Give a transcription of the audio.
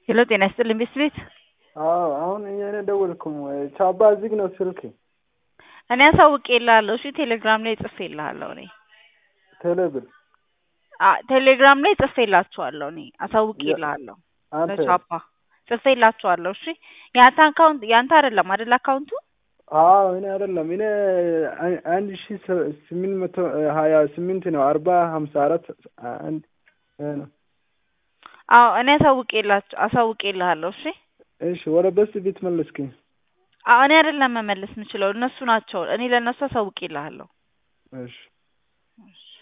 ሄሎ ጤና ይስጥልኝ ቤት አሁን እኔ ደወልኩም ቻባ ዝግ ነው ስልክ እኔ አሳውቄልሃለሁ። እሺ ቴሌግራም ላይ ጽፌልሃለሁ። እኔ ቴሌብር ቴሌግራም ላይ ጽፌላችኋለሁ። እኔ አሳውቄልሃለሁ። አንተ ለቻፓ ጽፌላችኋለሁ። እሺ ያንተ አካውንት ያንተ አይደለም አይደል? አካውንቱ እኔ አይደለም እኔ 1828 ነው 4054 አንድ ነው። እኔ አሳውቄልሃለሁ። እሺ እሺ ወደ በስ ቤት መለስከኝ። እኔ አይደለም መመለስ የምችለው እነሱ ናቸው። እኔ ለእነሱ አሳውቄልሃለሁ። እሺ